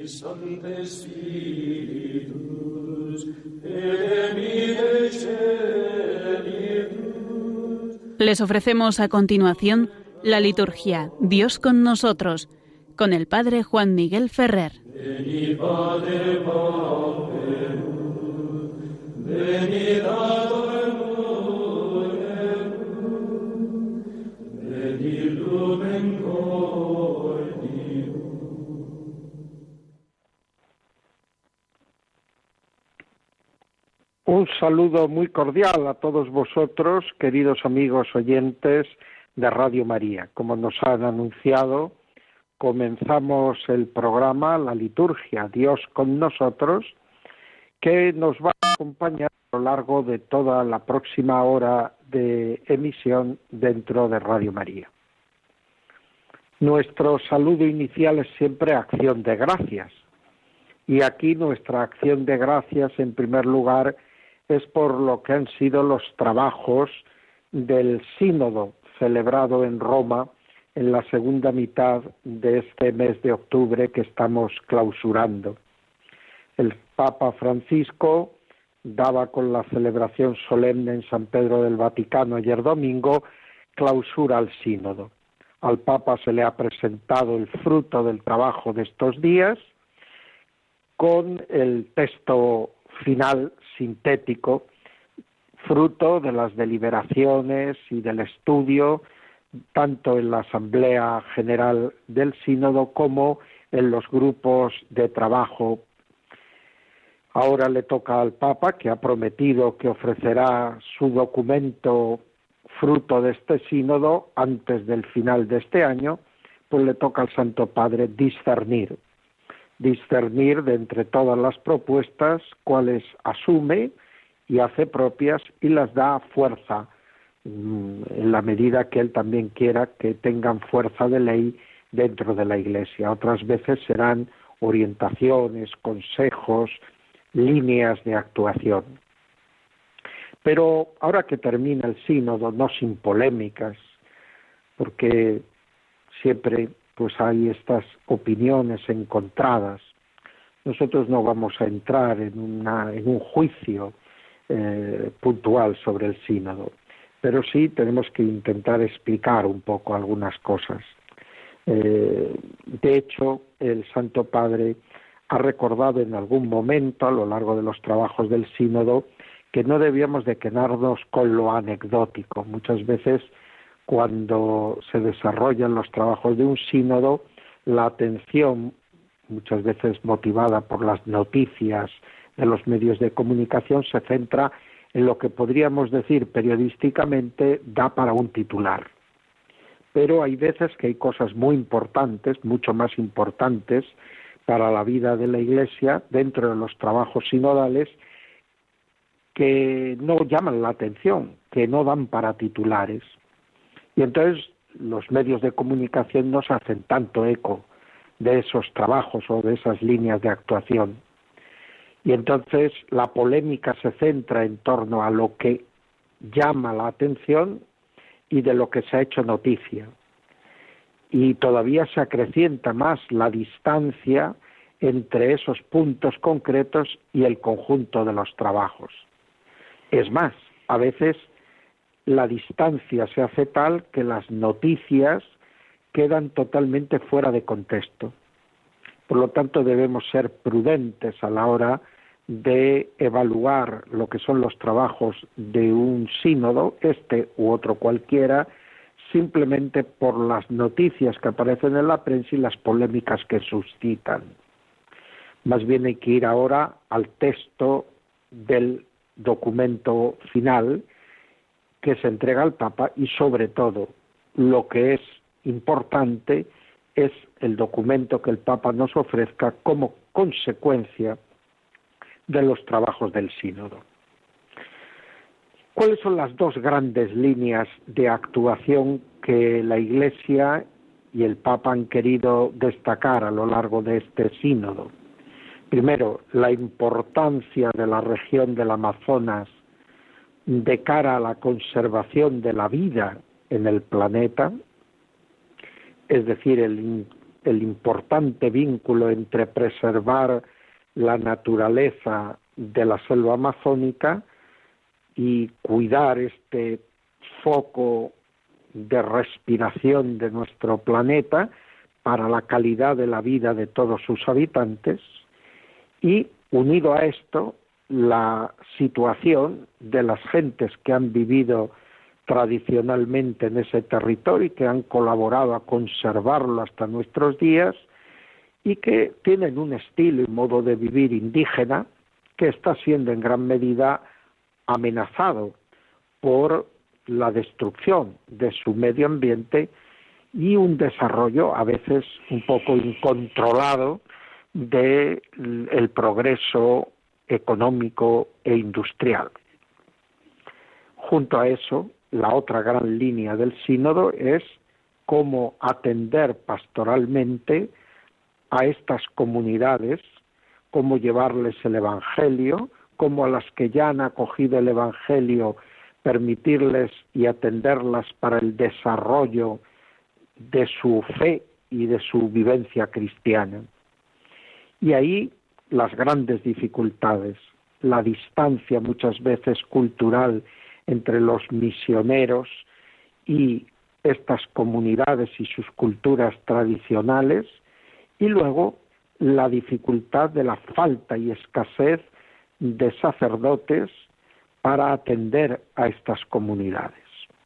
Sancte Spiritus, et emite celitus. Les ofrecemos a continuación la liturgia Dios con nosotros, con el Padre Juan Miguel Ferrer. Venid Pater Pauperum, venid Adorem, venid Lumen Cordium. Un saludo muy cordial a todos vosotros, queridos amigos oyentes de Radio María. Como nos han anunciado, comenzamos el programa, la liturgia Dios con nosotros, que nos va a acompañar a lo largo de toda la próxima hora de emisión dentro de Radio María. Nuestro saludo inicial es siempre acción de gracias. Y aquí nuestra acción de gracias, en primer lugar, es por lo que han sido los trabajos del sínodo celebrado en Roma en la segunda mitad de este mes de octubre que estamos clausurando. El Papa Francisco daba con la celebración solemne en San Pedro del Vaticano ayer domingo clausura al sínodo. Al Papa se le ha presentado el fruto del trabajo de estos días con el texto final sintético, fruto de las deliberaciones y del estudio tanto en la Asamblea General del Sínodo como en los grupos de trabajo. Ahora le toca al Papa, que ha prometido que ofrecerá su documento fruto de este sínodo antes del final de este año, pues le toca al Santo Padre discernir de entre todas las propuestas cuáles asume y hace propias y las da fuerza, en la medida que él también quiera que tengan fuerza de ley dentro de la Iglesia. Otras veces serán orientaciones, consejos, líneas de actuación. Pero ahora que termina el sínodo, no sin polémicas, porque siempre pues hay estas opiniones encontradas. Nosotros no vamos a entrar en un juicio puntual sobre el sínodo, pero sí tenemos que intentar explicar un poco algunas cosas. De hecho, el Santo Padre ha recordado en algún momento a lo largo de los trabajos del sínodo que no debíamos de quedarnos con lo anecdótico. Muchas veces cuando se desarrollan los trabajos de un sínodo, la atención, muchas veces motivada por las noticias de los medios de comunicación, se centra en lo que podríamos decir periodísticamente da para un titular. Pero hay veces que hay cosas muy importantes, mucho más importantes para la vida de la Iglesia dentro de los trabajos sinodales, que no llaman la atención, que no dan para titulares. Y entonces los medios de comunicación no se hacen tanto eco de esos trabajos o de esas líneas de actuación. Y entonces la polémica se centra en torno a lo que llama la atención y de lo que se ha hecho noticia. Y todavía se acrecienta más la distancia entre esos puntos concretos y el conjunto de los trabajos. Es más, a veces la distancia se hace tal que las noticias quedan totalmente fuera de contexto. Por lo tanto, debemos ser prudentes a la hora de evaluar lo que son los trabajos de un sínodo, este u otro cualquiera, simplemente por las noticias que aparecen en la prensa y las polémicas que suscitan. Más bien hay que ir ahora al texto del documento final que se entrega al Papa y, sobre todo, lo que es importante es el documento que el Papa nos ofrezca como consecuencia de los trabajos del sínodo. ¿Cuáles son las dos grandes líneas de actuación que la Iglesia y el Papa han querido destacar a lo largo de este sínodo? Primero, la importancia de la región del Amazonas de cara a la conservación de la vida en el planeta, es decir, el el importante vínculo entre preservar la naturaleza de la selva amazónica y cuidar este foco de respiración de nuestro planeta para la calidad de la vida de todos sus habitantes, y unido a esto la situación de las gentes que han vivido tradicionalmente en ese territorio y que han colaborado a conservarlo hasta nuestros días y que tienen un estilo y modo de vivir indígena que está siendo en gran medida amenazado por la destrucción de su medio ambiente y un desarrollo a veces un poco incontrolado del progreso económico e industrial. Junto a eso, la otra gran línea del sínodo es cómo atender pastoralmente a estas comunidades, cómo llevarles el Evangelio, cómo a las que ya han acogido el Evangelio permitirles y atenderlas para el desarrollo de su fe y de su vivencia cristiana. Y ahí las grandes dificultades, la distancia muchas veces cultural entre los misioneros y estas comunidades y sus culturas tradicionales, y luego la dificultad de la falta y escasez de sacerdotes para atender a estas comunidades.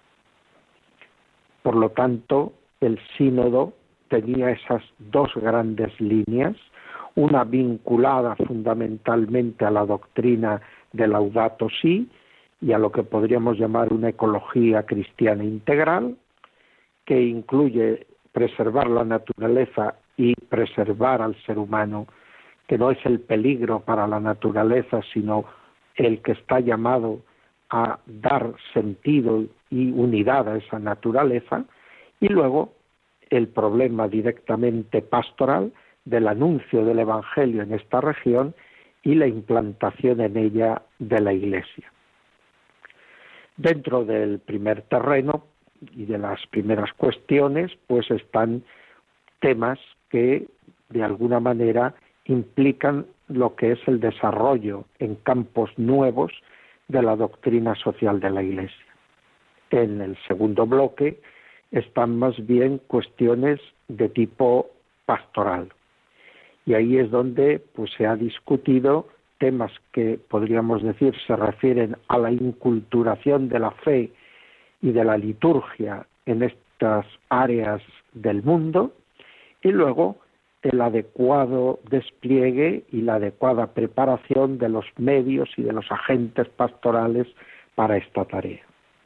Por lo tanto, el sínodo tenía esas dos grandes líneas, una vinculada fundamentalmente a la doctrina de Laudato Si y a lo que podríamos llamar una ecología cristiana integral, que incluye preservar la naturaleza y preservar al ser humano, que no es el peligro para la naturaleza, sino el que está llamado a dar sentido y unidad a esa naturaleza, y luego el problema directamente pastoral del anuncio del Evangelio en esta región y la implantación en ella de la Iglesia. Dentro del primer terreno y de las primeras cuestiones, pues están temas que de alguna manera implican lo que es el desarrollo en campos nuevos de la doctrina social de la Iglesia. En el segundo bloque están más bien cuestiones de tipo pastoral. Y ahí es donde pues se ha discutido temas que podríamos decir se refieren a la inculturación de la fe y de la liturgia en estas áreas del mundo, y luego el adecuado despliegue y la adecuada preparación de los medios y de los agentes pastorales para esta tarea.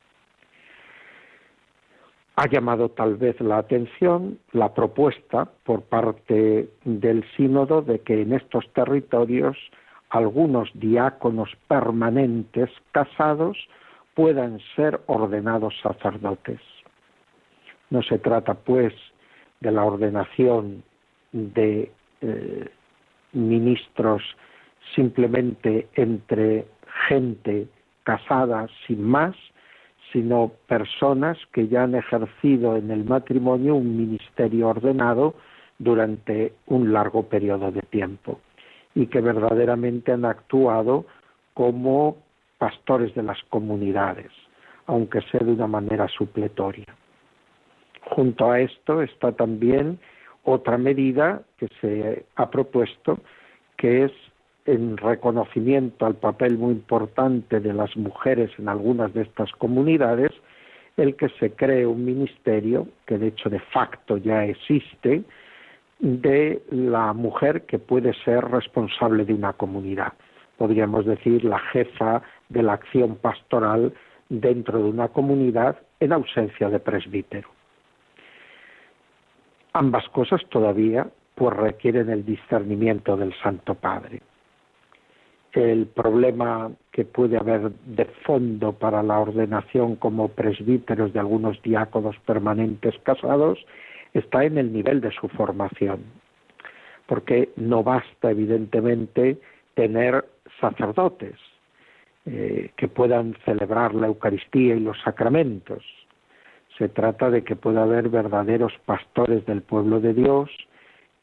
Ha llamado tal vez la atención la propuesta por parte del sínodo de que en estos territorios algunos diáconos permanentes casados puedan ser ordenados sacerdotes. No se trata, pues, de la ordenación de ministros simplemente entre gente casada sin más, sino personas que ya han ejercido en el matrimonio un ministerio ordenado durante un largo periodo de tiempo y que verdaderamente han actuado como pastores de las comunidades, aunque sea de una manera supletoria. Junto a esto está también otra medida que se ha propuesto, que es en reconocimiento al papel muy importante de las mujeres en algunas de estas comunidades, el que se cree un ministerio, que de hecho de facto ya existe, de la mujer que puede ser responsable de una comunidad. Podríamos decir la jefa de la acción pastoral dentro de una comunidad en ausencia de presbítero. Ambas cosas todavía pues requieren el discernimiento del Santo Padre. El problema que puede haber de fondo para la ordenación como presbíteros de algunos diáconos permanentes casados está en el nivel de su formación, porque no basta evidentemente tener sacerdotes que puedan celebrar la Eucaristía y los sacramentos. Se trata de que pueda haber verdaderos pastores del pueblo de Dios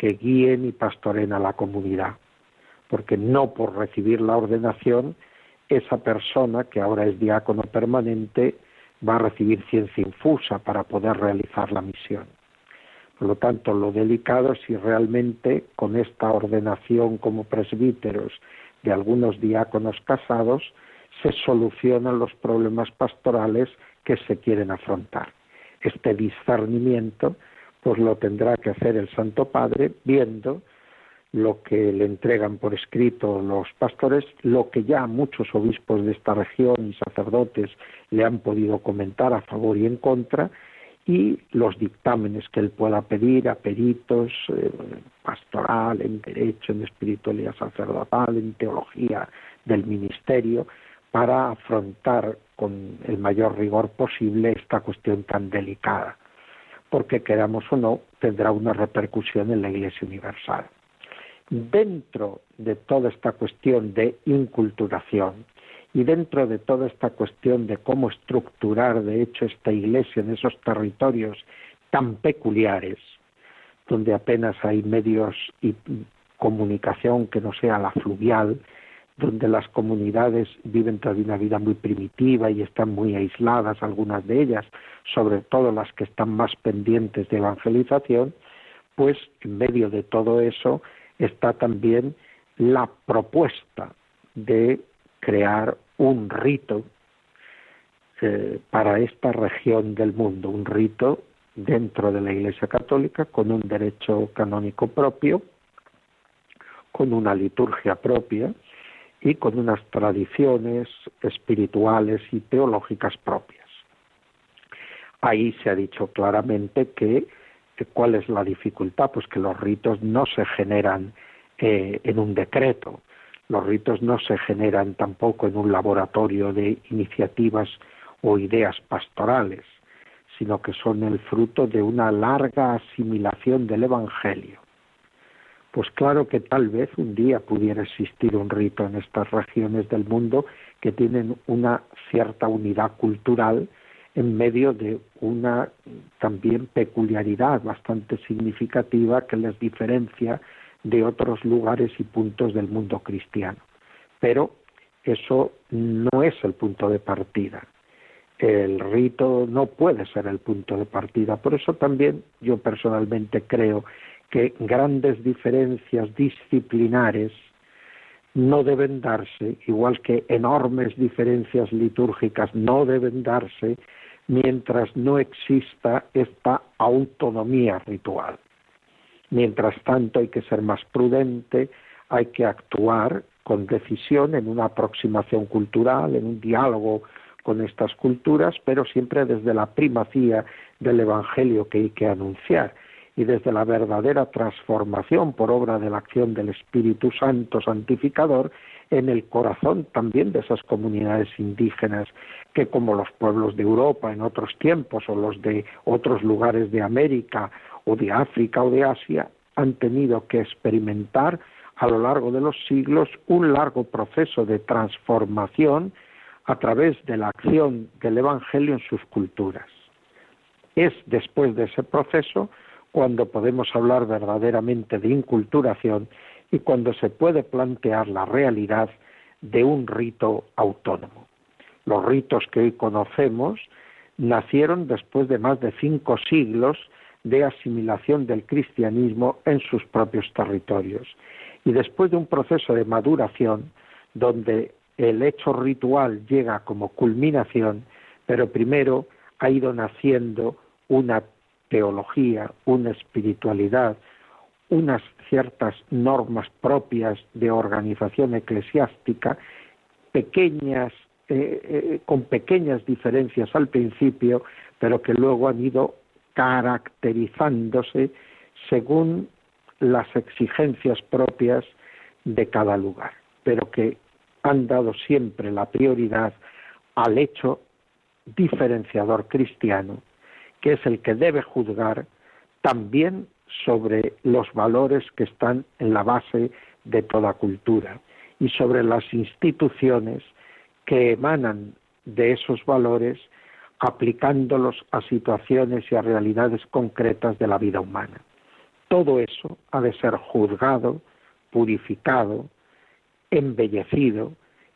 que guíen y pastoreen a la comunidad, porque no por recibir la ordenación esa persona que ahora es diácono permanente va a recibir ciencia infusa para poder realizar la misión. Por lo tanto, lo delicado es si realmente con esta ordenación como presbíteros de algunos diáconos casados se solucionan los problemas pastorales que se quieren afrontar. Este discernimiento pues lo tendrá que hacer el Santo Padre viendo lo que le entregan por escrito los pastores, lo que ya muchos obispos de esta región y sacerdotes le han podido comentar a favor y en contra, y los dictámenes que él pueda pedir a peritos, pastoral, en derecho, en espiritualidad sacerdotal, en teología del ministerio, para afrontar con el mayor rigor posible esta cuestión tan delicada, porque queramos o no, tendrá una repercusión en la Iglesia universal. Dentro de toda esta cuestión de inculturación y dentro de toda esta cuestión de cómo estructurar de hecho esta Iglesia en esos territorios tan peculiares, donde apenas hay medios y comunicación que no sea la fluvial, donde las comunidades viven todavía una vida muy primitiva y están muy aisladas, algunas de ellas, sobre todo las que están más pendientes de evangelización, pues en medio de todo eso está también la propuesta de crear un rito para esta región del mundo, un rito dentro de la Iglesia Católica con un derecho canónico propio, con una liturgia propia y con unas tradiciones espirituales y teológicas propias. Ahí se ha dicho claramente que ¿cuál es la dificultad? Pues que los ritos no se generan en un decreto, los ritos no se generan tampoco en un laboratorio de iniciativas o ideas pastorales, sino que son el fruto de una larga asimilación del Evangelio. Pues claro que tal vez un día pudiera existir un rito en estas regiones del mundo que tienen una cierta unidad cultural en medio de una también peculiaridad bastante significativa que les diferencia de otros lugares y puntos del mundo cristiano. Pero eso no es el punto de partida. El rito no puede ser el punto de partida. Por eso también yo personalmente creo que grandes diferencias disciplinares no deben darse, igual que enormes diferencias litúrgicas no deben darse, mientras no exista esta autonomía ritual. Mientras tanto hay que ser más prudente, hay que actuar con decisión en una aproximación cultural, en un diálogo con estas culturas, pero siempre desde la primacía del Evangelio que hay que anunciar y desde la verdadera transformación por obra de la acción del Espíritu Santo santificador en el corazón también de esas comunidades indígenas que, como los pueblos de Europa en otros tiempos o los de otros lugares de América o de África o de Asia, han tenido que experimentar a lo largo de los siglos un largo proceso de transformación a través de la acción del Evangelio en sus culturas. Es después de ese proceso cuando podemos hablar verdaderamente de inculturación y cuando se puede plantear la realidad de un rito autónomo. Los ritos que hoy conocemos nacieron después de más de 5 siglos de asimilación del cristianismo en sus propios territorios y después de un proceso de maduración donde el hecho ritual llega como culminación, pero primero ha ido naciendo una teología, una espiritualidad, unas ciertas normas propias de organización eclesiástica, pequeñas, con pequeñas diferencias al principio, pero que luego han ido caracterizándose según las exigencias propias de cada lugar, pero que han dado siempre la prioridad al hecho diferenciador cristiano, que es el que debe juzgar también sobre los valores que están en la base de toda cultura y sobre las instituciones que emanan de esos valores aplicándolos a situaciones y a realidades concretas de la vida humana. todo eso ha de ser juzgado, purificado, embellecido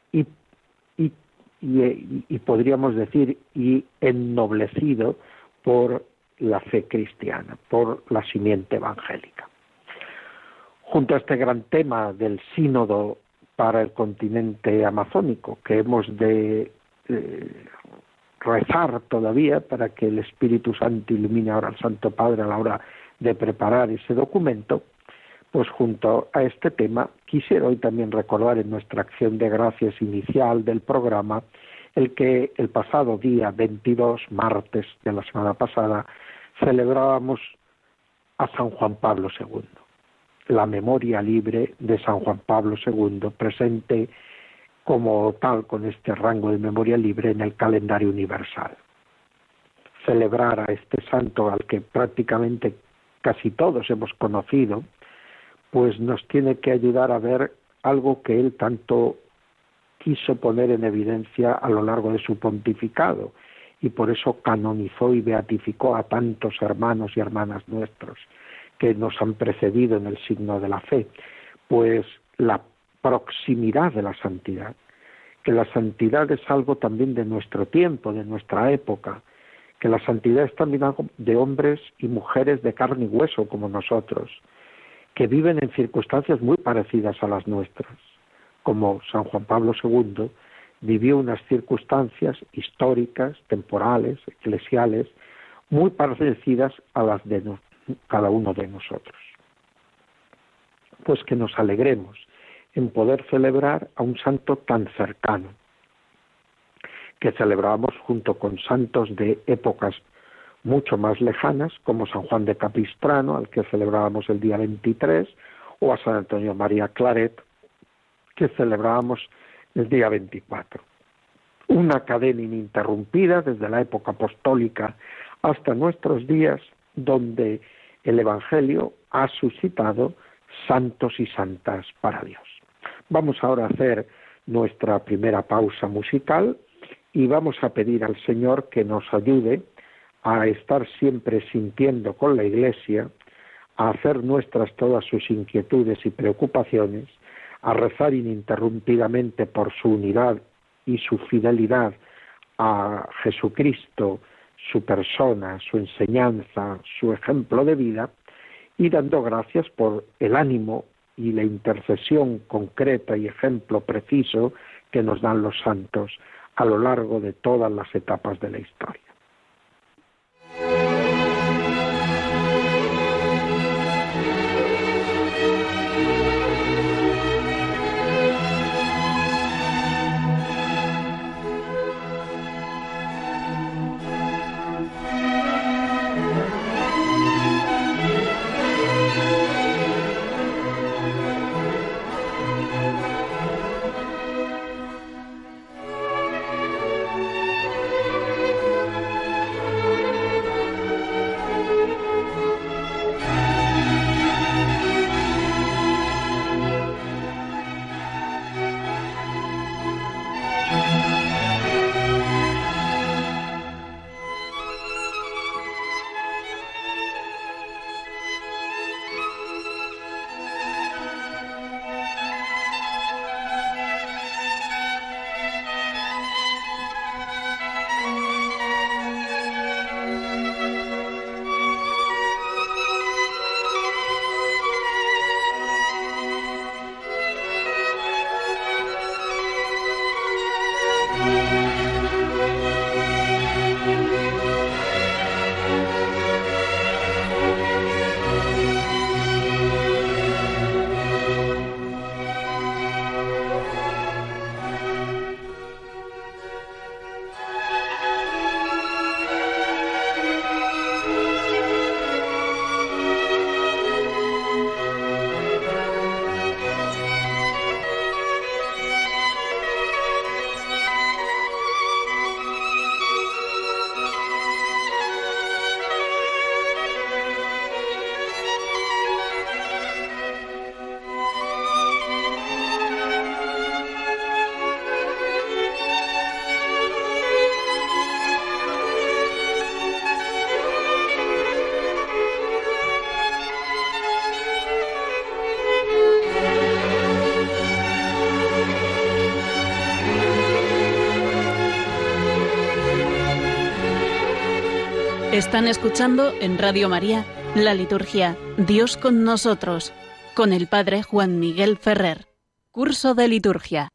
y podríamos decir y ennoblecido por la fe cristiana, por la simiente evangélica. Junto a este gran tema del sínodo para el continente amazónico, que hemos de rezar todavía para que el Espíritu Santo ilumine ahora al Santo Padre a la hora de preparar ese documento, pues junto a este tema quisiera hoy también recordar en nuestra acción de gracias inicial del programa el que el pasado día 22, martes de la semana pasada, celebrábamos a San Juan Pablo II, la memoria libre de San Juan Pablo II, presente como tal con este rango de memoria libre en el calendario universal. Celebrar a este santo al que prácticamente casi todos hemos conocido, pues nos tiene que ayudar a ver algo que él tanto quiso poner en evidencia a lo largo de su pontificado, y por eso canonizó y beatificó a tantos hermanos y hermanas nuestros que nos han precedido en el signo de la fe, pues la proximidad de la santidad, que la santidad es algo también de nuestro tiempo, de nuestra época, que la santidad es también algo de hombres y mujeres de carne y hueso como nosotros, que viven en circunstancias muy parecidas a las nuestras, como San Juan Pablo II vivió unas circunstancias históricas, temporales, eclesiales, muy parecidas a las de cada uno de nosotros. Pues que nos alegremos en poder celebrar a un santo tan cercano, que celebramos junto con santos de épocas mucho más lejanas, como San Juan de Capistrano, al que celebrábamos el día 23, o a San Antonio María Claret, que celebrábamos el día 24. Una cadena ininterrumpida desde la época apostólica hasta nuestros días, donde el Evangelio ha suscitado santos y santas para Dios. Vamos ahora a hacer nuestra primera pausa musical y vamos a pedir al Señor que nos ayude a estar siempre sintiendo con la Iglesia, a hacer nuestras todas sus inquietudes y preocupaciones, a rezar ininterrumpidamente por su unidad y su fidelidad a Jesucristo, su persona, su enseñanza, su ejemplo de vida, y dando gracias por el ánimo y la intercesión concreta y ejemplo preciso que nos dan los santos a lo largo de todas las etapas de la historia. Están escuchando en Radio María la liturgia Dios con nosotros, con el Padre Juan Miguel Ferrer. Curso de liturgia.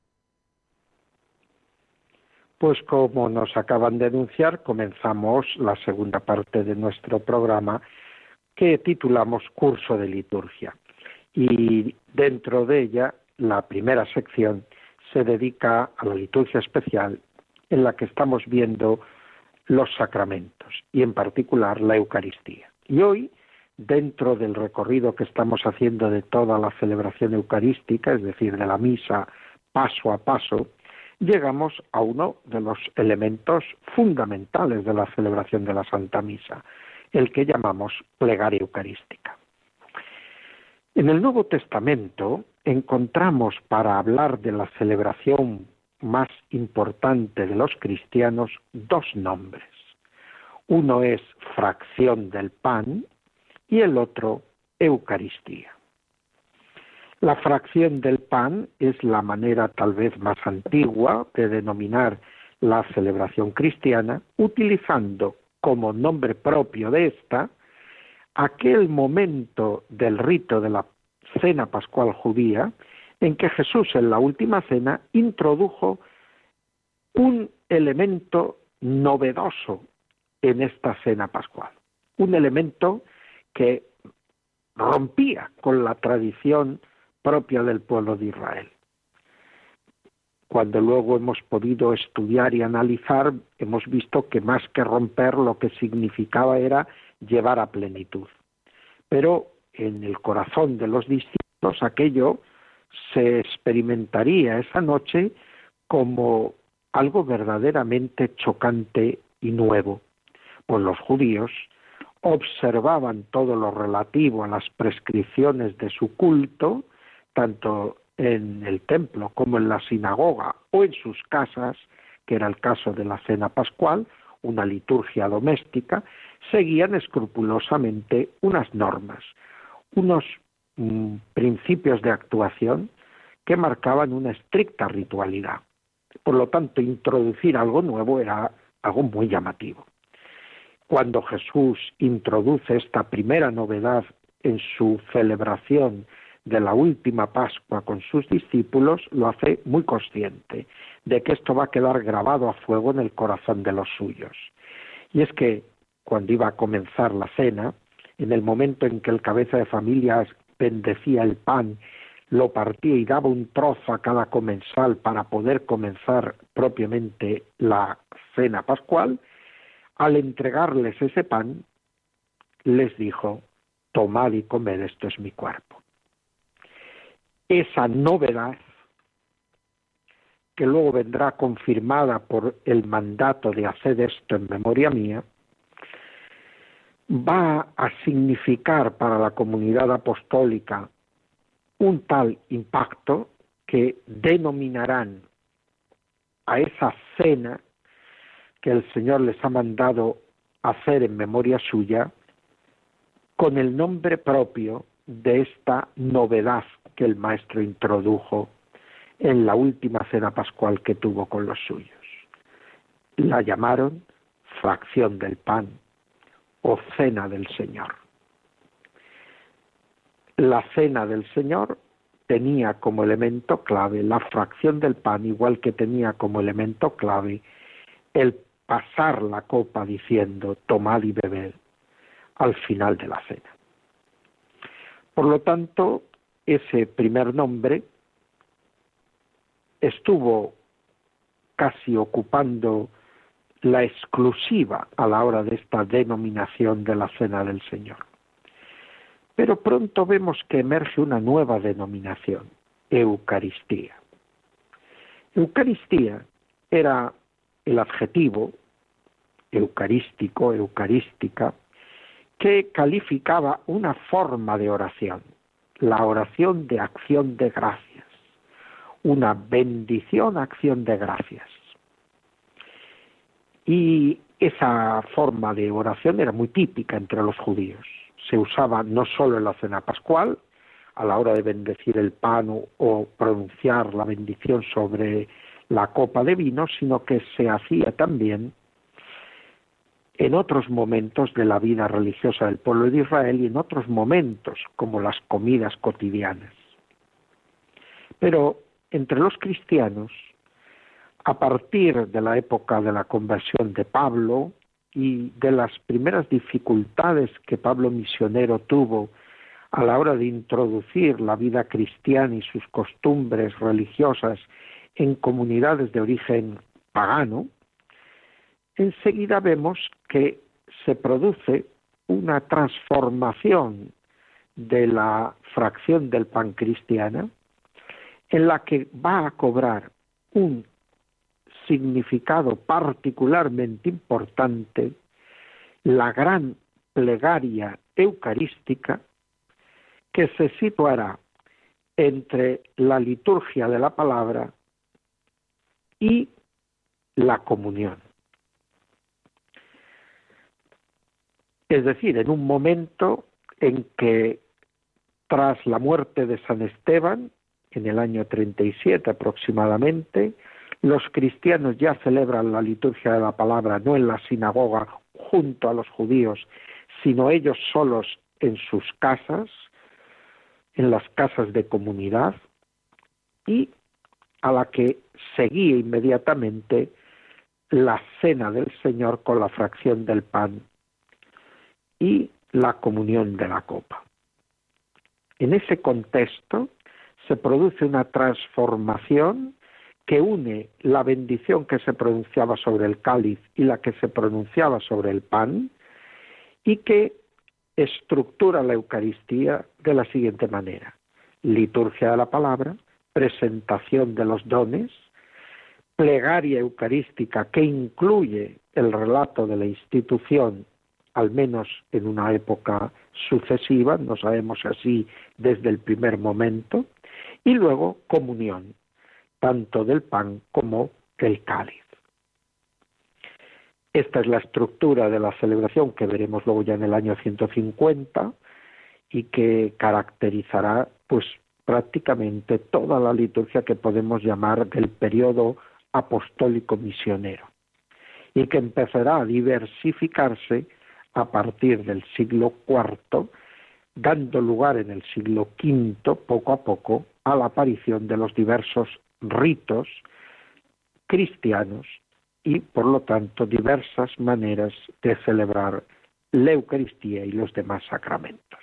Pues como nos acaban de anunciar, comenzamos la segunda parte de nuestro programa que titulamos Curso de liturgia. Y dentro de ella, la primera sección se dedica a la liturgia especial en la que estamos viendo los sacramentos y en particular la Eucaristía. Y hoy, dentro del recorrido que estamos haciendo de toda la celebración eucarística, es decir, de la misa paso a paso, llegamos a uno de los elementos fundamentales de la celebración de la Santa Misa, el que llamamos plegaria eucarística. En el Nuevo Testamento encontramos, para hablar de la celebración más importante de los cristianos, dos nombres. Uno es fracción del pan y el otro Eucaristía. La fracción del pan es la manera tal vez más antigua de denominar la celebración cristiana, utilizando como nombre propio de esta aquel momento del rito de la cena pascual judía en que Jesús en la última cena introdujo un elemento novedoso en esta cena pascual, un elemento que rompía con la tradición propia del pueblo de Israel. Cuando luego hemos podido estudiar y analizar, hemos visto que más que romper, lo que significaba era llevar a plenitud. Pero en el corazón de los discípulos aquello se experimentaría esa noche como algo verdaderamente chocante y nuevo. Pues los judíos observaban todo lo relativo a las prescripciones de su culto, tanto en el templo como en la sinagoga o en sus casas, que era el caso de la cena pascual, una liturgia doméstica, seguían escrupulosamente unas normas, unos principios de actuación que marcaban una estricta ritualidad. Por lo tanto, introducir algo nuevo era algo muy llamativo. Cuando Jesús introduce esta primera novedad en su celebración de la última Pascua con sus discípulos, lo hace muy consciente de que esto va a quedar grabado a fuego en el corazón de los suyos. Y es que cuando iba a comenzar la cena, en el momento en que el cabeza de familia bendecía el pan, lo partía y daba un trozo a cada comensal para poder comenzar propiamente la cena pascual, al entregarles ese pan, les dijo: tomad y comed, esto es mi cuerpo. Esa novedad, que luego vendrá confirmada por el mandato de hacer esto en memoria mía, va a significar para la comunidad apostólica un tal impacto que denominarán a esa cena que el Señor les ha mandado hacer en memoria suya con el nombre propio de esta novedad que el Maestro introdujo en la última cena pascual que tuvo con los suyos. La llamaron fracción del pan o cena del Señor. La cena del Señor tenía como elemento clave la fracción del pan, igual que tenía como elemento clave el pasar la copa diciendo tomad y bebed al final de la cena. Por lo tanto, ese primer nombre estuvo casi ocupando la exclusiva a la hora de esta denominación de la Cena del Señor. Pero pronto vemos que emerge una nueva denominación, Eucaristía. Eucaristía era el adjetivo eucarístico, eucarística, que calificaba una forma de oración, la oración de acción de gracias, una bendición, acción de gracias. Y esa forma de oración era muy típica entre los judíos. Se usaba no solo en la cena pascual, a la hora de bendecir el pan o pronunciar la bendición sobre la copa de vino, sino que se hacía también en otros momentos de la vida religiosa del pueblo de Israel y en otros momentos, como las comidas cotidianas. Pero entre los cristianos, a partir de la época de la conversión de Pablo y de las primeras dificultades que Pablo misionero tuvo a la hora de introducir la vida cristiana y sus costumbres religiosas en comunidades de origen pagano, enseguida vemos que se produce una transformación de la fracción del pan cristiana en la que va a cobrar un significado particularmente importante la gran plegaria eucarística que se situará entre la liturgia de la palabra y la comunión. Es decir, en un momento en que tras la muerte de San Esteban, en el año 37 aproximadamente, los cristianos ya celebran la liturgia de la palabra no en la sinagoga junto a los judíos, sino ellos solos en sus casas, en las casas de comunidad, y a la que seguía inmediatamente la cena del Señor con la fracción del pan y la comunión de la copa. En ese contexto se produce una transformación que une la bendición que se pronunciaba sobre el cáliz y la que se pronunciaba sobre el pan, y que estructura la Eucaristía de la siguiente manera: liturgia de la palabra, presentación de los dones, plegaria eucarística que incluye el relato de la institución, al menos en una época sucesiva, no sabemos así desde el primer momento, y luego comunión, tanto del pan como del cáliz. Esta es la estructura de la celebración que veremos luego ya en el año 150 y que caracterizará pues prácticamente toda la liturgia que podemos llamar del periodo apostólico misionero y que empezará a diversificarse a partir del siglo IV, dando lugar en el siglo V, poco a poco, a la aparición de los diversos ritos cristianos y, por lo tanto, diversas maneras de celebrar la Eucaristía y los demás sacramentos.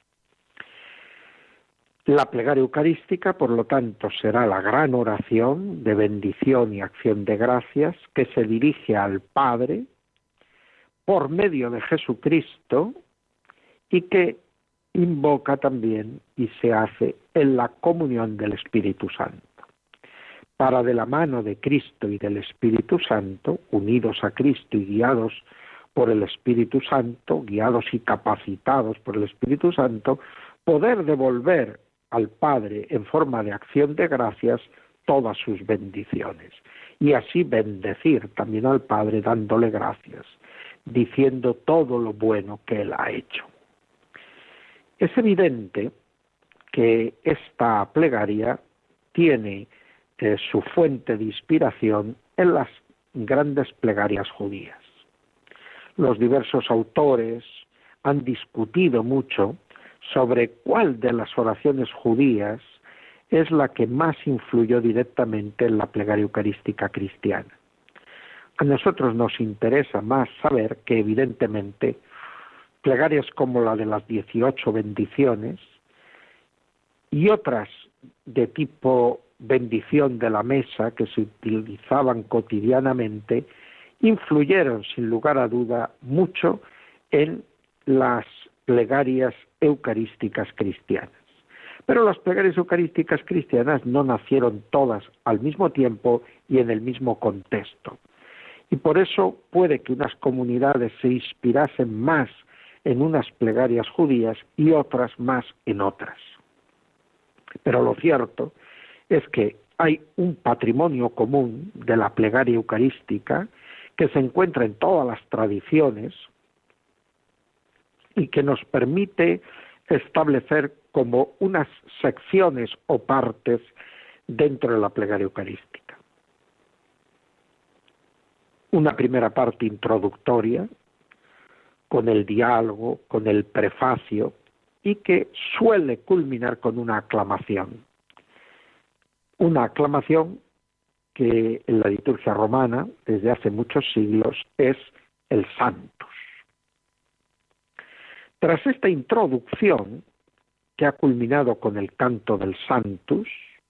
La plegaria eucarística, por lo tanto, será la gran oración de bendición y acción de gracias que se dirige al Padre por medio de Jesucristo y que invoca también y se hace en la comunión del Espíritu Santo. Para de la mano de Cristo y del Espíritu Santo, unidos a Cristo y guiados por el Espíritu Santo, guiados y capacitados por el Espíritu Santo, poder devolver al Padre en forma de acción de gracias todas sus bendiciones y así bendecir también al Padre dándole gracias, diciendo todo lo bueno que Él ha hecho. Es evidente que esta plegaria tiene su fuente de inspiración en las grandes plegarias judías. Los diversos autores han discutido mucho sobre cuál de las oraciones judías es la que más influyó directamente en la plegaria eucarística cristiana. A nosotros nos interesa más saber que evidentemente plegarias como la de las 18 bendiciones y otras de tipo bendición de la mesa que se utilizaban cotidianamente influyeron sin lugar a duda mucho en las plegarias eucarísticas cristianas. Pero las plegarias eucarísticas cristianas no nacieron todas al mismo tiempo y en el mismo contexto. Y por eso puede que unas comunidades se inspirasen más en unas plegarias judías y otras más en otras. Pero lo cierto es que hay un patrimonio común de la plegaria eucarística que se encuentra en todas las tradiciones y que nos permite establecer como unas secciones o partes dentro de la plegaria eucarística. Una primera parte introductoria, con el diálogo, con el prefacio, y que suele culminar con una aclamación. Una aclamación que en la liturgia romana, desde hace muchos siglos, es el Sanctus. Tras esta introducción, que ha culminado con el canto del Sanctus,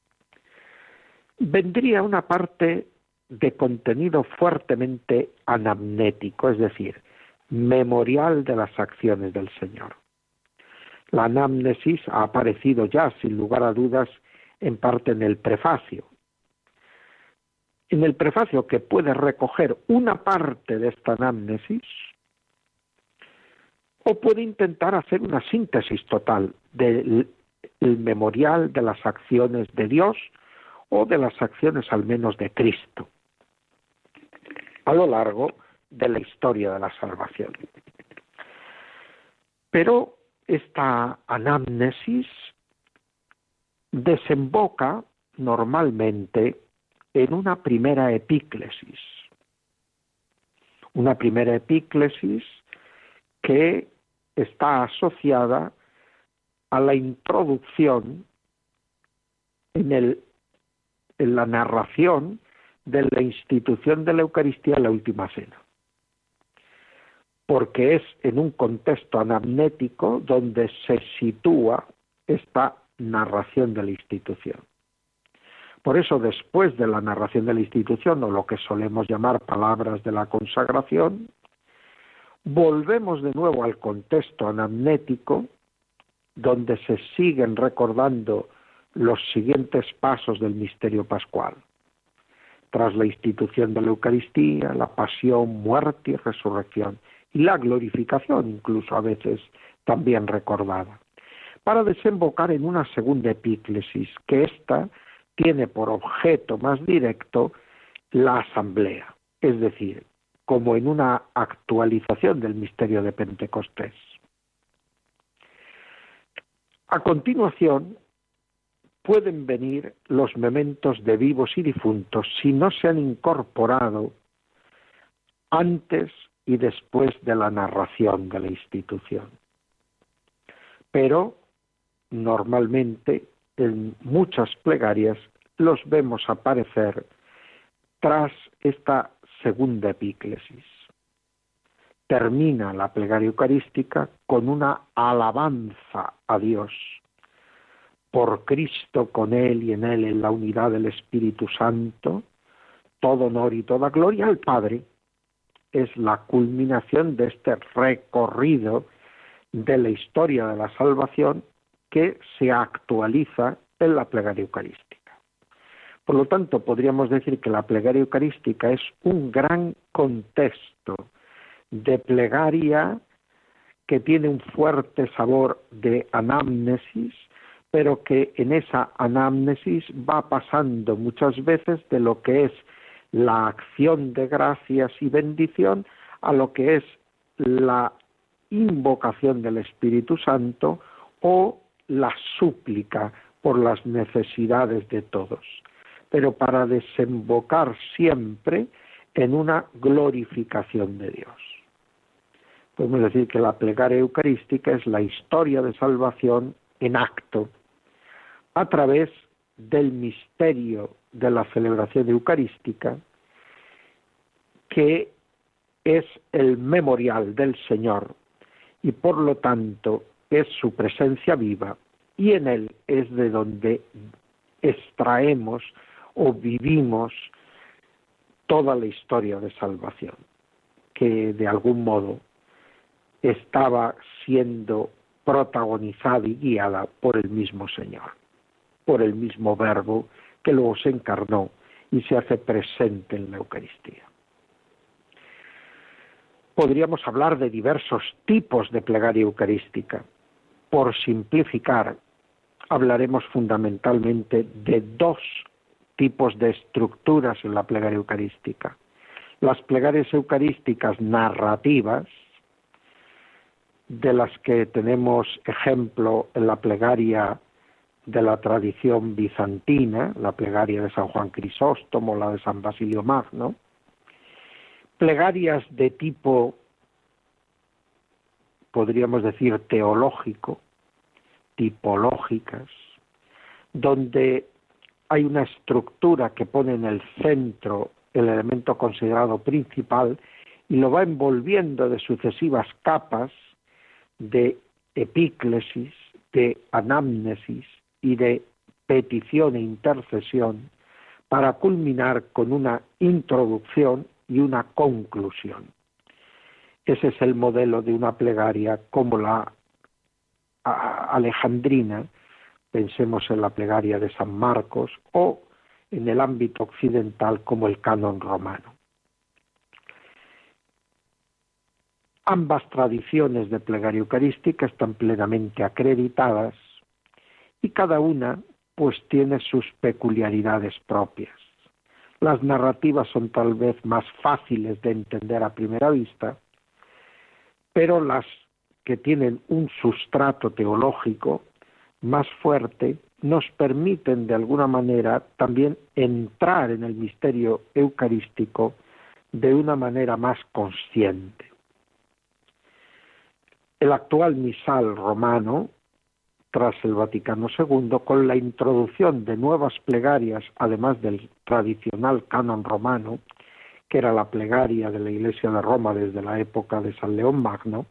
vendría una parte de contenido fuertemente anamnético, es decir, memorial de las acciones del Señor. La anamnesis ha aparecido ya, sin lugar a dudas, en parte en el prefacio. En el prefacio, que puede recoger una parte de esta anamnesis, o puede intentar hacer una síntesis total del memorial de las acciones de Dios o de las acciones al menos de Cristo a lo largo de la historia de la salvación. Pero esta anamnesis desemboca normalmente en una primera epíclesis. Una primera epíclesis que está asociada a la introducción en la narración de la institución de la Eucaristía en la Última Cena, porque es en un contexto anamnético donde se sitúa esta narración de la institución. Por eso, después de la narración de la institución, o lo que solemos llamar palabras de la consagración, volvemos de nuevo al contexto anamnético, donde se siguen recordando los siguientes pasos del misterio pascual. Tras la institución de la Eucaristía, la pasión, muerte y resurrección, y la glorificación, incluso a veces también recordada, para desembocar en una segunda epíclesis, que ésta tiene por objeto más directo la asamblea, es decir, como en una actualización del misterio de Pentecostés. A continuación, pueden venir los mementos de vivos y difuntos si no se han incorporado antes y después de la narración de la institución. Pero normalmente en muchas plegarias los vemos aparecer tras esta segunda epíclesis. Termina la plegaria eucarística con una alabanza a Dios. Por Cristo, con Él y en Él, en la unidad del Espíritu Santo, todo honor y toda gloria al Padre, es la culminación de este recorrido de la historia de la salvación que se actualiza en la plegaria eucarística. Por lo tanto, podríamos decir que la plegaria eucarística es un gran contexto de plegaria que tiene un fuerte sabor de anamnesis, pero que en esa anamnesis va pasando muchas veces de lo que es la acción de gracias y bendición a lo que es la invocación del Espíritu Santo o la súplica por las necesidades de todos, pero para desembocar siempre en una glorificación de Dios. Podemos decir que la plegaria eucarística es la historia de salvación en acto, a través del misterio de la celebración eucarística, que es el memorial del Señor y por lo tanto es su presencia viva, y en él es de donde extraemos o vivimos toda la historia de salvación, que de algún modo estaba siendo protagonizada y guiada por el mismo Señor, por el mismo Verbo que luego se encarnó y se hace presente en la Eucaristía. Podríamos hablar de diversos tipos de plegaria eucarística. Por simplificar, hablaremos fundamentalmente de dos tipos de estructuras en la plegaria eucarística. Las plegarias eucarísticas narrativas, de las que tenemos ejemplo en la plegaria de la tradición bizantina, la plegaria de San Juan Crisóstomo, la de San Basilio Magno. Plegarias de tipo podríamos decir teológico, tipológicas, donde hay una estructura que pone en el centro el elemento considerado principal y lo va envolviendo de sucesivas capas de epíclesis, de anamnesis y de petición e intercesión para culminar con una introducción y una conclusión. Ese es el modelo de una plegaria como la alejandrina, pensemos en la plegaria de San Marcos, o en el ámbito occidental como el canon romano. Ambas tradiciones de plegaria eucarística están plenamente acreditadas y cada una pues tiene sus peculiaridades propias. Las narrativas son tal vez más fáciles de entender a primera vista, pero las que tienen un sustrato teológico más fuerte nos permiten de alguna manera también entrar en el misterio eucarístico de una manera más consciente. El actual misal romano, tras el Vaticano II, con la introducción de nuevas plegarias, además del tradicional canon romano, que era la plegaria de la Iglesia de Roma desde la época de San León Magno,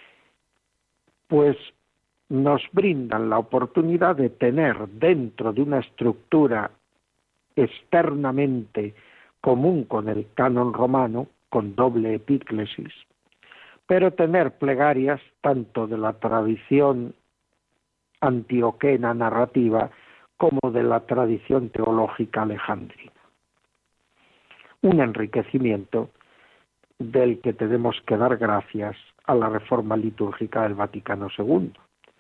pues nos brindan la oportunidad de tener dentro de una estructura externamente común con el canon romano, con doble epíclesis, pero tener plegarias tanto de la tradición antioquena narrativa como de la tradición teológica alejandrina. Un enriquecimiento del que tenemos que dar gracias a la reforma litúrgica del Vaticano II.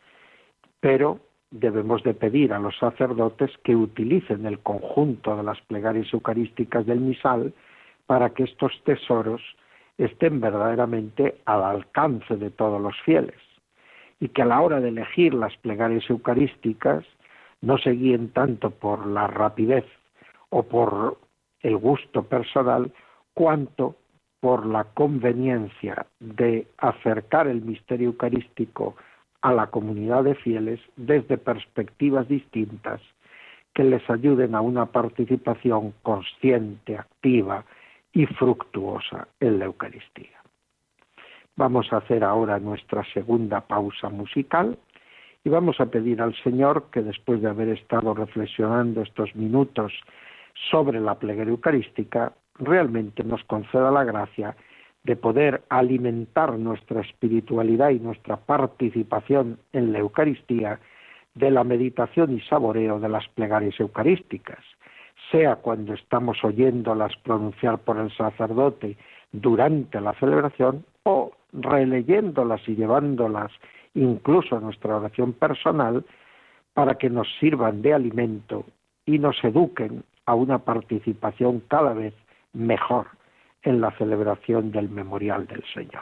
Pero debemos de pedir a los sacerdotes que utilicen el conjunto de las plegarias eucarísticas del misal para que estos tesoros estén verdaderamente al alcance de todos los fieles y que a la hora de elegir las plegarias eucarísticas no se guíen tanto por la rapidez o por el gusto personal cuanto por la conveniencia de acercar el misterio eucarístico a la comunidad de fieles desde perspectivas distintas que les ayuden a una participación consciente, activa y fructuosa en la Eucaristía. Vamos a hacer ahora nuestra segunda pausa musical y vamos a pedir al Señor que después de haber estado reflexionando estos minutos sobre la plegaria eucarística, realmente nos conceda la gracia de poder alimentar nuestra espiritualidad y nuestra participación en la Eucaristía de la meditación y saboreo de las plegarias eucarísticas, sea cuando estamos oyéndolas pronunciar por el sacerdote durante la celebración o releyéndolas y llevándolas incluso a nuestra oración personal para que nos sirvan de alimento y nos eduquen a una participación cada vez mejor en la celebración del memorial del Señor.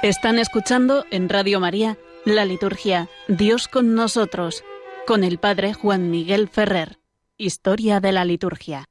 Están escuchando en Radio María la liturgia Dios con nosotros, con el Padre Juan Miguel Ferrer. Historia de la liturgia.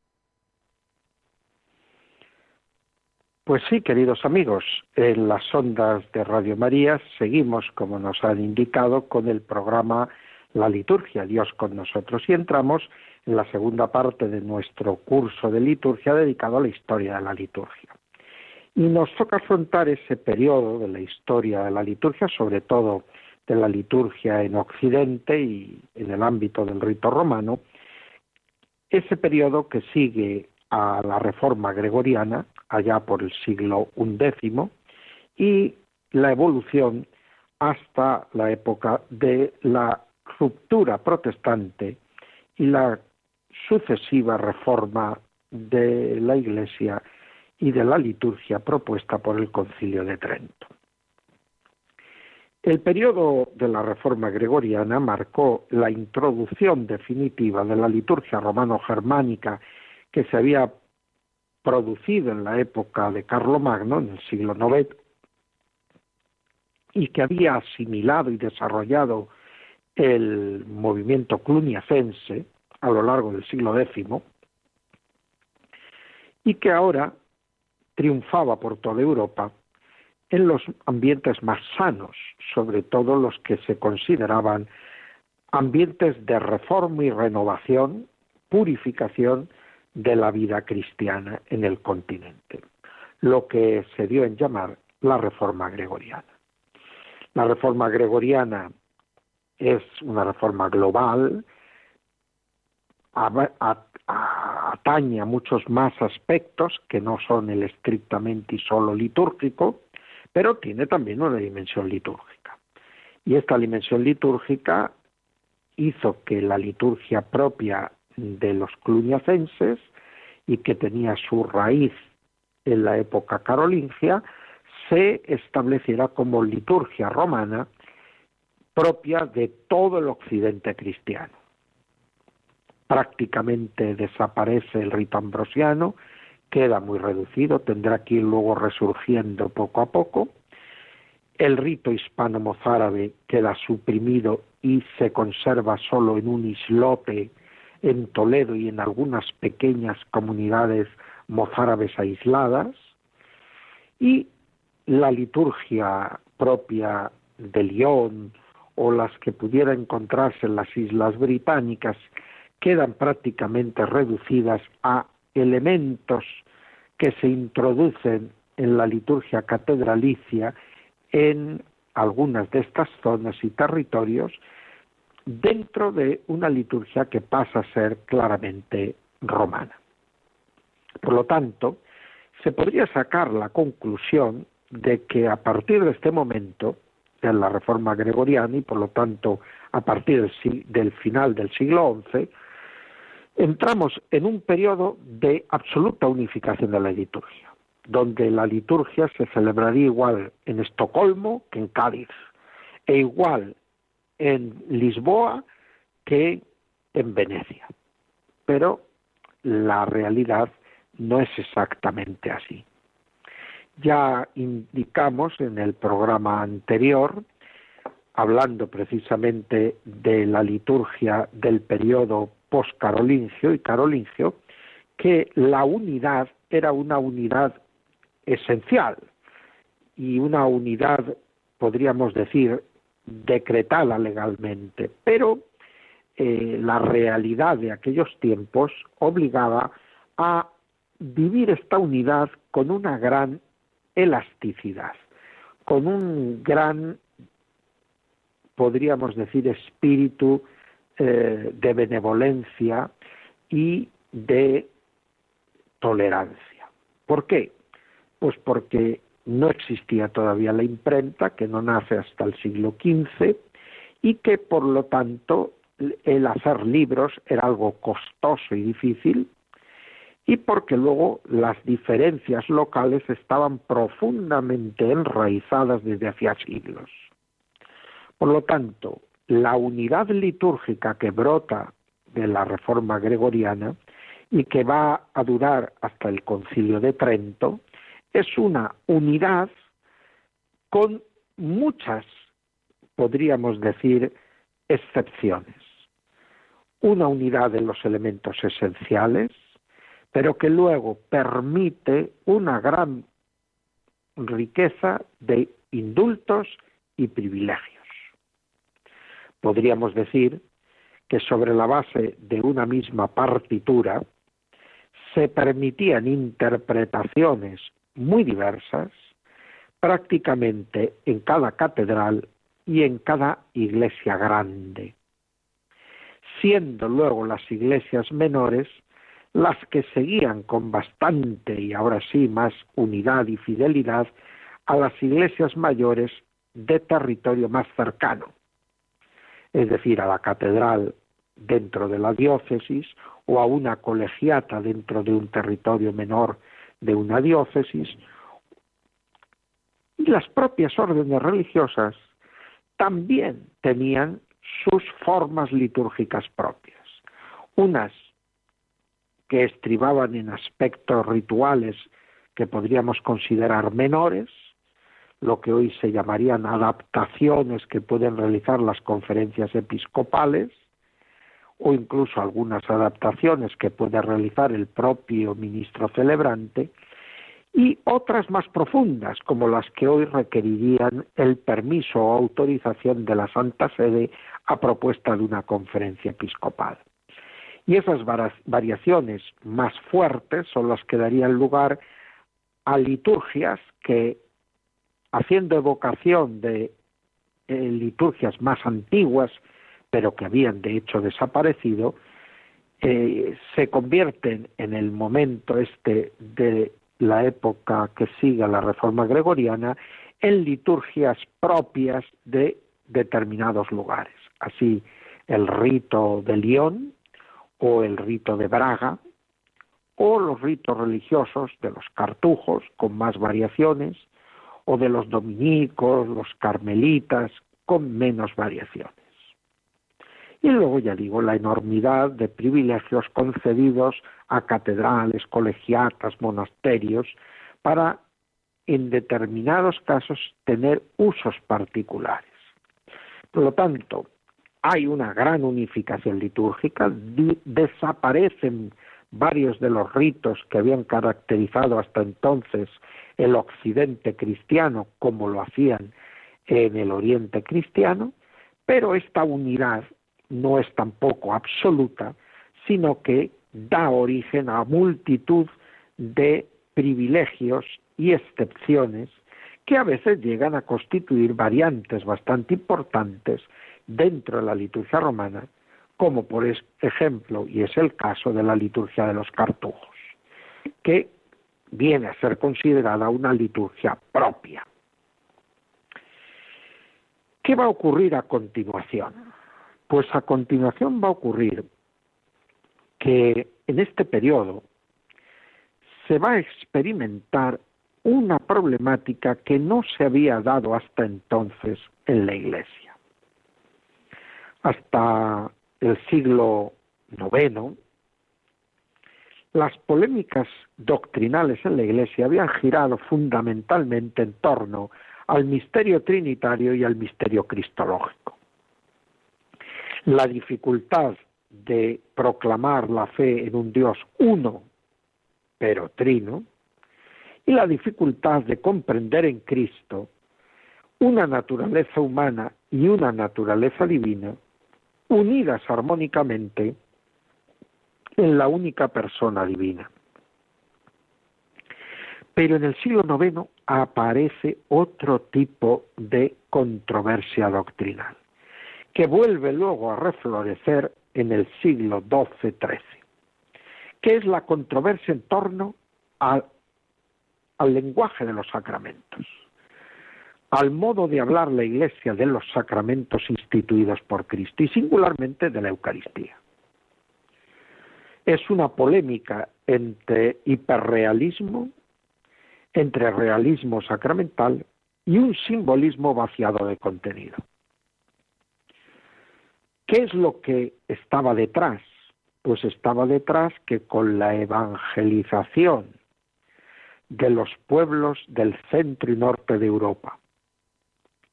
Pues sí, queridos amigos, en las ondas de Radio María seguimos, como nos han indicado, con el programa La Liturgia, Dios con nosotros, y entramos en la segunda parte de nuestro curso de liturgia dedicado a la historia de la liturgia. Y nos toca afrontar ese periodo de la historia de la liturgia, sobre todo de la liturgia en Occidente y en el ámbito del rito romano, ese periodo que sigue a la Reforma Gregoriana, allá por el siglo XI, y la evolución hasta la época de la ruptura protestante y la sucesiva reforma de la Iglesia y de la liturgia propuesta por el Concilio de Trento. El periodo de la Reforma Gregoriana marcó la introducción definitiva de la liturgia romano-germánica que se había producido en la época de Carlomagno, en el siglo IX, y que había asimilado y desarrollado el movimiento cluniacense a lo largo del siglo X, y que ahora triunfaba por toda Europa en los ambientes más sanos, sobre todo los que se consideraban ambientes de reforma y renovación, purificación de la vida cristiana en el continente, lo que se dio en llamar la Reforma Gregoriana. La Reforma Gregoriana es una reforma global, atañe a muchos más aspectos que no son el estrictamente y solo litúrgico, pero tiene también una dimensión litúrgica. Y esta dimensión litúrgica hizo que la liturgia propia de los cluniacenses y que tenía su raíz en la época carolingia, se estableciera como liturgia romana propia de todo el occidente cristiano. Prácticamente desaparece el rito ambrosiano, queda muy reducido, tendrá que ir luego resurgiendo poco a poco. El rito hispano-mozárabe queda suprimido y se conserva solo en un islote en Toledo y en algunas pequeñas comunidades mozárabes aisladas, y la liturgia propia de Lyon o las que pudiera encontrarse en las Islas Británicas quedan prácticamente reducidas a elementos que se introducen en la liturgia catedralicia en algunas de estas zonas y territorios dentro de una liturgia que pasa a ser claramente romana. Por lo tanto, se podría sacar la conclusión de que a partir de este momento, de la Reforma Gregoriana y por lo tanto a partir del final del siglo XI, entramos en un periodo de absoluta unificación de la liturgia, donde la liturgia se celebraría igual en Estocolmo que en Cádiz, e igual en Lisboa que en Venecia. Pero la realidad no es exactamente así. Ya indicamos en el programa anterior, hablando precisamente de la liturgia del periodo poscarolingio y carolingio, que la unidad era una unidad esencial y una unidad, podríamos decir, decretada legalmente, pero la realidad de aquellos tiempos obligaba a vivir esta unidad con una gran elasticidad, con un gran, podríamos decir, espíritu de benevolencia y de tolerancia. ¿Por qué? Pues porque no existía todavía la imprenta, que no nace hasta el siglo XV, y que por lo tanto el hacer libros era algo costoso y difícil, y porque luego las diferencias locales estaban profundamente enraizadas desde hacía siglos. Por lo tanto, la unidad litúrgica que brota de la Reforma Gregoriana y que va a durar hasta el Concilio de Trento es una unidad con muchas, podríamos decir, excepciones. Una unidad de los elementos esenciales, pero que luego permite una gran riqueza de indultos y privilegios. Podríamos decir que sobre la base de una misma partitura se permitían interpretaciones muy diversas prácticamente en cada catedral y en cada iglesia grande, siendo luego las iglesias menores las que seguían con bastante y ahora sí más unidad y fidelidad a las iglesias mayores de territorio más cercano, es decir, a la catedral dentro de la diócesis o a una colegiata dentro de un territorio menor de una diócesis. Y las propias órdenes religiosas también tenían sus formas litúrgicas propias, unas que estribaban en aspectos rituales que podríamos considerar menores, lo que hoy se llamarían adaptaciones que pueden realizar las conferencias episcopales, o incluso algunas adaptaciones que puede realizar el propio ministro celebrante, y otras más profundas, como las que hoy requerirían el permiso o autorización de la Santa Sede a propuesta de una conferencia episcopal. Y esas variaciones más fuertes son las que darían lugar a liturgias que, haciendo evocación de liturgias más antiguas, pero que habían de hecho desaparecido, se convierten en el momento de la época que sigue a la Reforma Gregoriana en liturgias propias de determinados lugares. Así, el rito de Lyon o el rito de Braga o los ritos religiosos de los cartujos con más variaciones o de los dominicos, los carmelitas con menos variaciones. Y luego, ya digo, la enormidad de privilegios concedidos a catedrales, colegiatas, monasterios, para, en determinados casos, tener usos particulares. Por lo tanto, hay una gran unificación litúrgica, desaparecen varios de los ritos que habían caracterizado hasta entonces el occidente cristiano, como lo hacían en el oriente cristiano, pero esta unidad no es tampoco absoluta, sino que da origen a multitud de privilegios y excepciones que a veces llegan a constituir variantes bastante importantes dentro de la liturgia romana, como por ejemplo, y es el caso de la liturgia de los cartujos, que viene a ser considerada una liturgia propia. ¿Qué va a ocurrir a continuación? Pues a continuación va a ocurrir que en este periodo se va a experimentar una problemática que no se había dado hasta entonces en la Iglesia. Hasta el siglo IX, las polémicas doctrinales en la Iglesia habían girado fundamentalmente en torno al misterio trinitario y al misterio cristológico. La dificultad de proclamar la fe en un Dios uno, pero trino, y la dificultad de comprender en Cristo una naturaleza humana y una naturaleza divina, unidas armónicamente en la única persona divina. Pero en el siglo IX aparece otro tipo de controversia doctrinal, que vuelve luego a reflorecer en el siglo XII-XIII, que es la controversia en torno al lenguaje de los sacramentos, al modo de hablar la Iglesia de los sacramentos instituidos por Cristo y singularmente de la Eucaristía. Es una polémica entre hiperrealismo, entre realismo sacramental y un simbolismo vaciado de contenido. ¿Qué es lo que estaba detrás? Pues estaba detrás que con la evangelización de los pueblos del centro y norte de Europa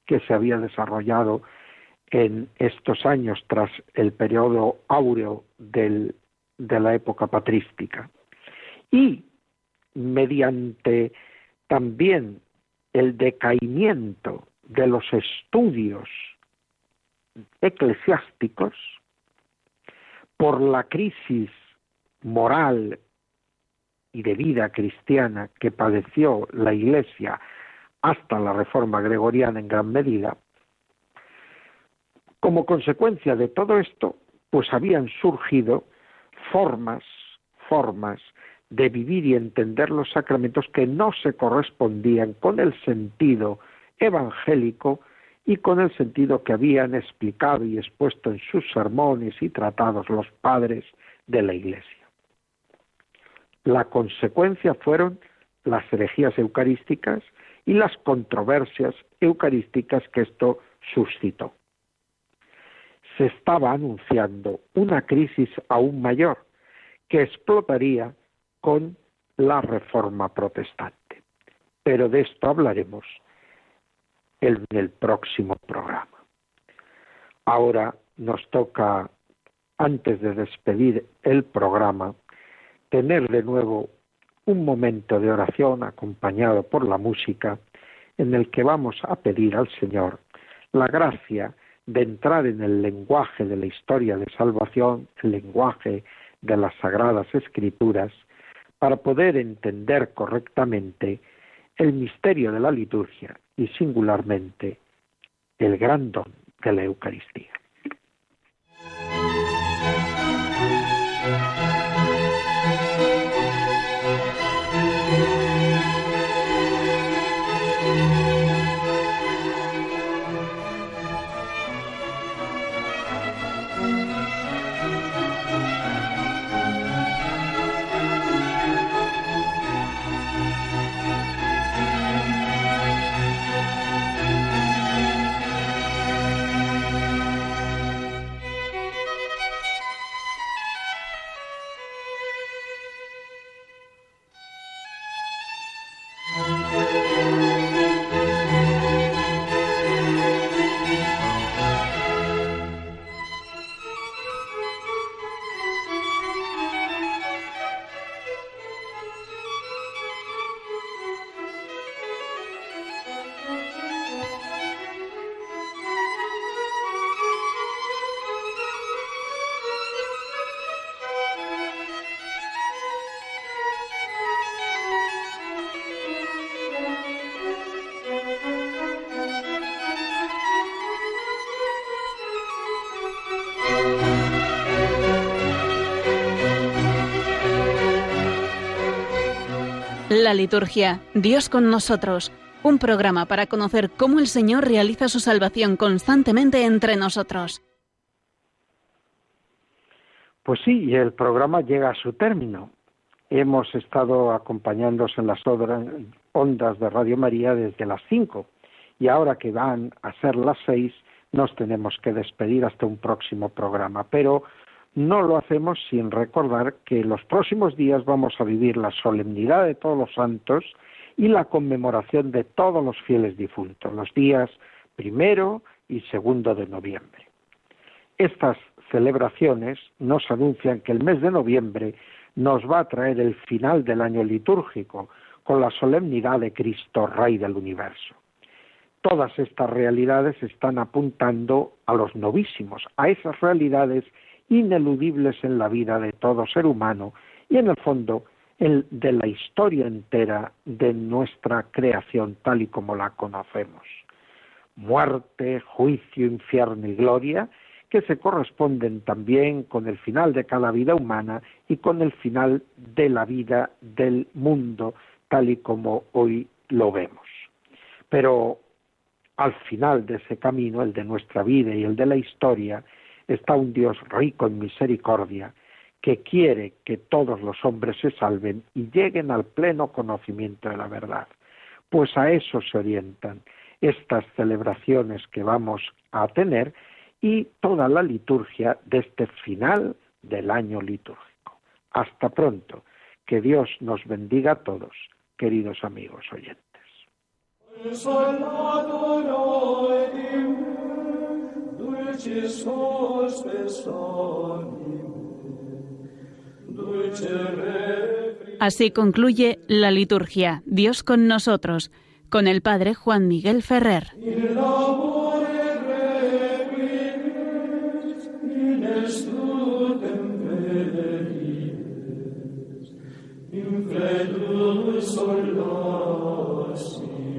que se había desarrollado en estos años tras el periodo áureo de la época patrística. Y mediante también el decaimiento de los estudios eclesiásticos, por la crisis moral y de vida cristiana que padeció la Iglesia hasta la Reforma Gregoriana en gran medida, como consecuencia de todo esto, pues habían surgido formas de vivir y entender los sacramentos que no se correspondían con el sentido evangélico y con el sentido que habían explicado y expuesto en sus sermones y tratados los padres de la Iglesia. La consecuencia fueron las herejías eucarísticas y las controversias eucarísticas que esto suscitó. Se estaba anunciando una crisis aún mayor que explotaría con la Reforma protestante. Pero de esto hablaremos en el próximo programa. Ahora nos toca, antes de despedir el programa, tener de nuevo un momento de oración acompañado por la música, en el que vamos a pedir al Señor la gracia de entrar en el lenguaje de la historia de salvación, el lenguaje de las Sagradas Escrituras, para poder entender correctamente el misterio de la liturgia y singularmente el gran don de la Eucaristía. La liturgia, Dios con nosotros, un programa para conocer cómo el Señor realiza su salvación constantemente entre nosotros. Pues sí, y el programa llega a su término. Hemos estado acompañándoos en las ondas de Radio María desde las 5 y ahora que van a ser las 6 nos tenemos que despedir hasta un próximo programa, pero no lo hacemos sin recordar que los próximos días vamos a vivir la solemnidad de todos los santos y la conmemoración de todos los fieles difuntos, los días 1 y 2 de noviembre. Estas celebraciones nos anuncian que el mes de noviembre nos va a traer el final del año litúrgico, con la solemnidad de Cristo, Rey del universo. Todas estas realidades están apuntando a los novísimos, a esas realidades ineludibles en la vida de todo ser humano y en el fondo de la historia entera de nuestra creación tal y como la conocemos. Muerte, juicio, infierno y gloria, que se corresponden también con el final de cada vida humana y con el final de la vida del mundo tal y como hoy lo vemos. Pero al final de ese camino, el de nuestra vida y el de la historia, está un Dios rico en misericordia que quiere que todos los hombres se salven y lleguen al pleno conocimiento de la verdad. Pues a eso se orientan estas celebraciones que vamos a tener y toda la liturgia de este final del año litúrgico. Hasta pronto. Que Dios nos bendiga a todos, queridos amigos oyentes. Así concluye la liturgia Dios con nosotros, con el Padre Juan Miguel Ferrer. Incredulus solasi